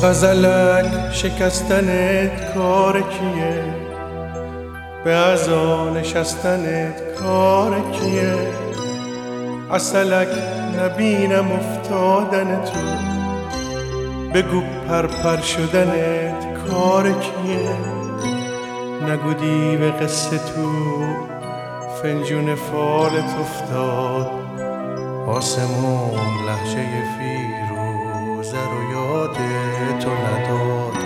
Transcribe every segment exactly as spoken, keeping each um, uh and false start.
غزلک شکستنت کار کیه؟ به عزا نشستنت کار کیه؟ عسلک نبینم افتادن تو، بگو پرپر شدنت کار کیه؟ نگو دیو قصه تو فنجون فالت افتاد، آسمون لهجه فیروزه رو یاد تو نداد.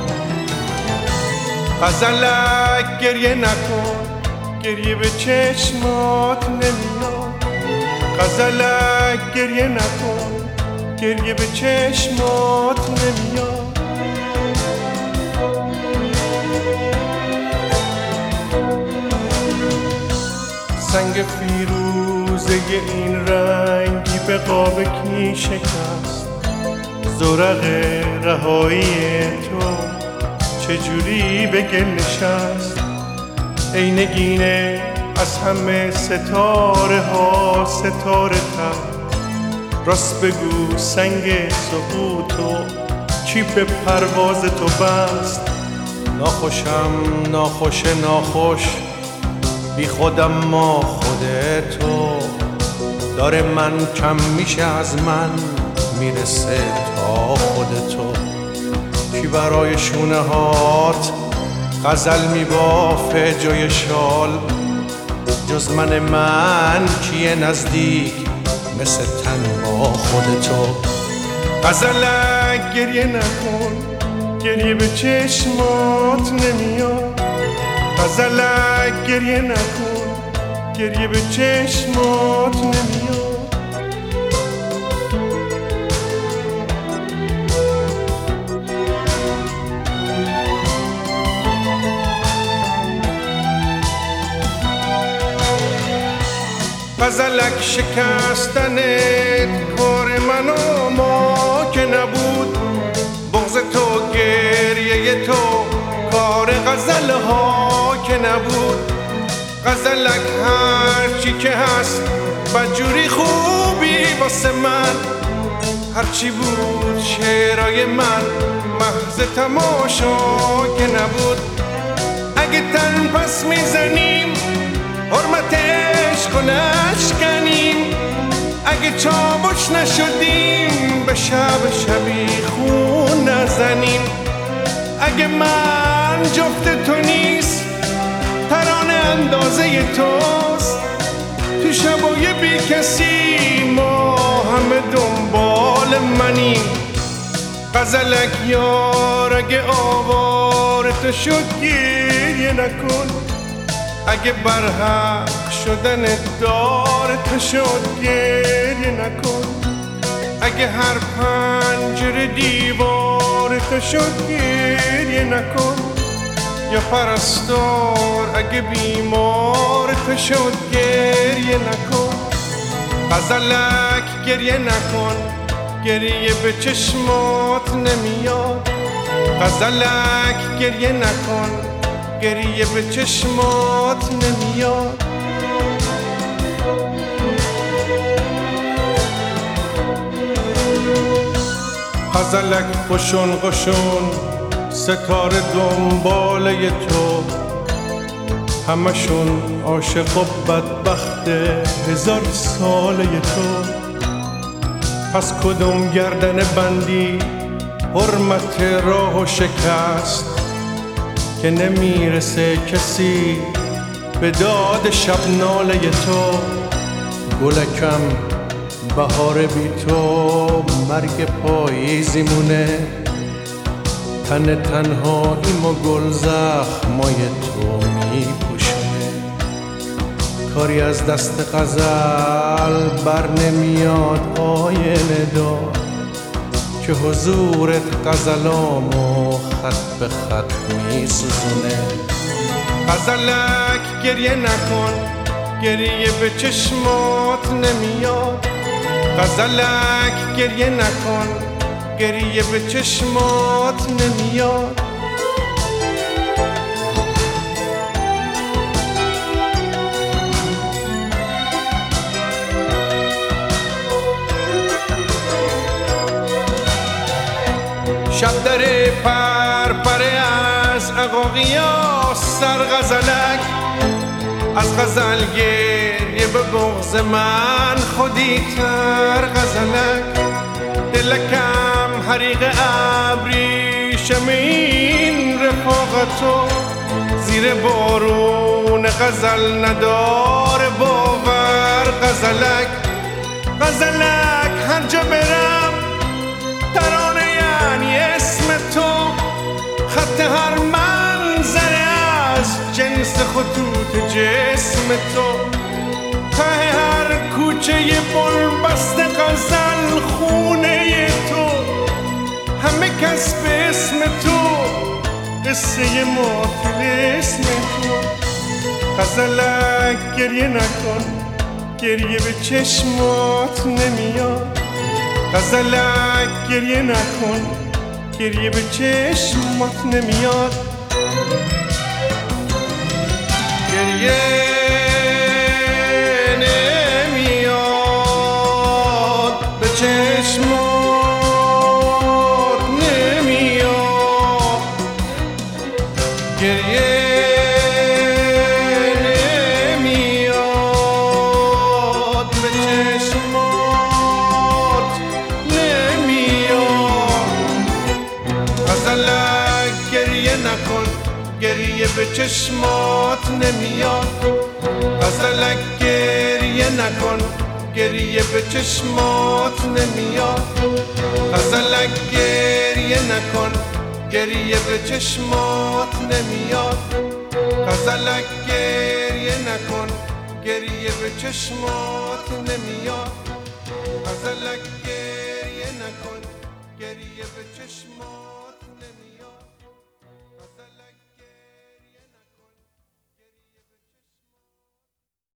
غزلک گریه نکن، گریه به چشمات نمیاد. غزلک گریه نکن، گریه به چشمات نمیاد. سنگ فیروزه این رنگی به قاب کی شکست؟ زرق رهایی تو چجوری به گل نشست؟ ای نگینه از همه ستاره ها ستاره تر، راست بگو سنگ سقوطو چی به پرواز تو بست؟ ناخوشم ناخوش ناخوش بی خودم ما خودتو، داره من کم میشه از من میرسه تا خودتو. کی برای شونه هات غزل میبافه جای شال؟ جز من من کیه نزدیک مثل تن با خودتو؟ غزلک گریه نکن، گریه به چشمات نمیاد. غزلک گریه نکن، گریه به چشمات نمیاد. غزلک شکستنت کار من و ما که نبود، بغض تو گریه تو کار غزل ها که نبود. غزلک هرچی که هست بدجوری خوبی واسه من، هرچی بود شعرهای من محض تماشا که نبود. اگه تن پس میزنیم حرمت عشق و نشکنیم، اگه چاوش نشدیم به شب شبیخون نزنیم. اگه من جفت تو نیست ترانه اندازه توست، تو شبای بی کسی ما همه دنبال منیم. غزلک یار اگه آوار تو شد گریه نکن، اگه برحق شدن دار تو شد گریه نکن. اگه هر پنجره دیوار تو شد گریه نکن، یا پرستار اگه بیمار تو شد گریه نکن. غزلک گریه نکن، گریه به چشمات نمیاد. غزلک گریه نکن، گریه به چشمات نمیاد. غزلک قشون قشون ستاره دنباله تو، همشون عاشق و بدبخت هزار ساله تو. پس کدوم گردن بندی حرمت راه و شکست، که نمیرسه کسی به داد شب ناله تو. گلکم بهار بی تو مرگ پاییزیمونه، تن تنهاییم و گل زخمای تو میپوشونه. کاری از دست غزل بر نمیاد آینه دار، که حضورت غزلامو خط به خط میسوزونه. غزلک گریه نکن، گریه به چشمات نمیاد. غزلک گریه نکن، گریه به چشمات نمیاد. شب در قیاس سر غزلک از غزل گریه به بغض من خودی تر غزلک دلکم حریق ابریشم این رفاقتو زیر بارون غزل نداره باور غزلک غزلک هر جا برم ترانه یعنی اسم تو خط هر منظره از جنس خطوط جسم تو ته هر کوچه بلبست غزل خونه تو همه کس به اسم تو قصه ما اسم تو غزلک گریه نکن گریه به چشمات نمیاد غزلک گریه نکن گریه به چشمات نمیاد گریه نمیاد به چشمات نمیاد گریه نمیاد به چشمات نمیاد غزلک گریه نکن گریه به چشمات نمیاد غزلک گریه نکن گریه به چشمات نمیاد غزلک گریه نکن گریه به چشمات نمیاد غزلک گریه نکن گریه به چشمات نمیاد غزلک گریه نکن گریه به چشمات نمیاد